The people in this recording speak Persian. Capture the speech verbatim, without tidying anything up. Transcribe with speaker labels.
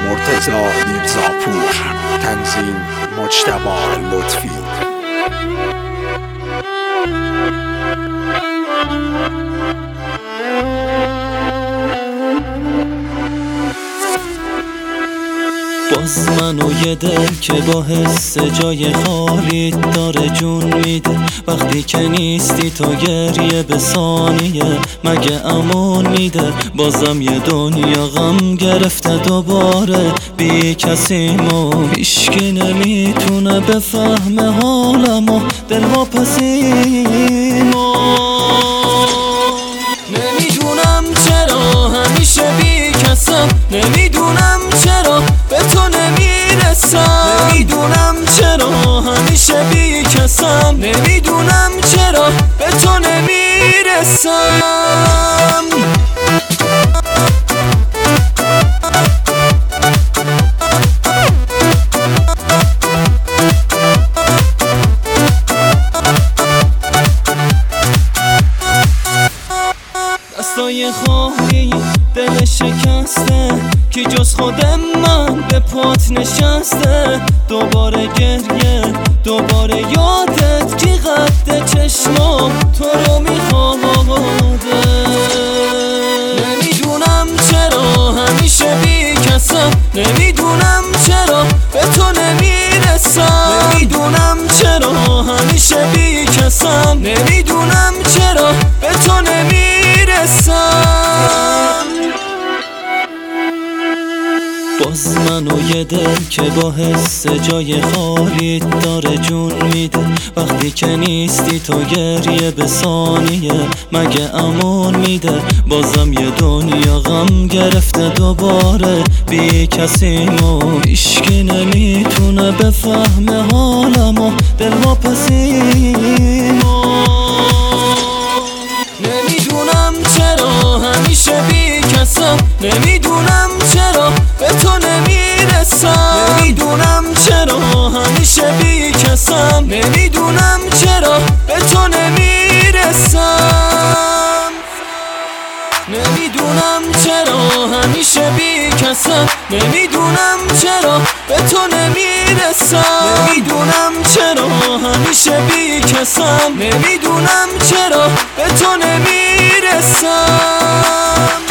Speaker 1: مرتضی میرزاپور، تنظیم مجتبی لطفی.
Speaker 2: باز منو یه دل که با حس جای خالی داره جون میده، وقتی که نیستی تو گریه به ثانیه مگه امان میده. بازم یه دنیا غم گرفته دوباره بی کسی ما، هیچکی نمیتونه بفهمه حالمو دل واپسیمو. نمیدونم چرا همیشه بی کسم، نمیدونم چرا به تو نمیرسم، نمیدونم چرا همیشه بی کسم، نمیدونم چرا به تو نمیرسم. دستای خالی دل شکسته، کی جز خود من به پات نشسته. دوباره گریه دوباره یادت، کی قد چشمام تو رو میخواده. نمیدونم چرا همیشه بی کسم، نمیدونم چرا به تو نمیرسم، نمیدونم چرا همیشه بی کسم، نمیدونم چرا به تو نمیرسم. باز منو یه دل که با حس جای خالی داره جون میده، وقتی که نیستی تو گریه به ثانیه مگه امان میده. بازم یه دنیا غم گرفته دوباره بی کسی ما، هیچکی نمیتونه بفهمه حالمو دل واپسیمو. نمیدونم چرا همیشه بی کسم، نمیدونم چرا به تو نمیرسم، نمیدونم چرا همیشه بی کسم، نمیدونم چرا به تو نمیرسم. نمیدونم چرا همیشه بی کسم، نمیدونم چرا به تو نمیرسم، نمیدونم چرا همیشه بی کسم، نمیدونم چرا به تو نمیرسم.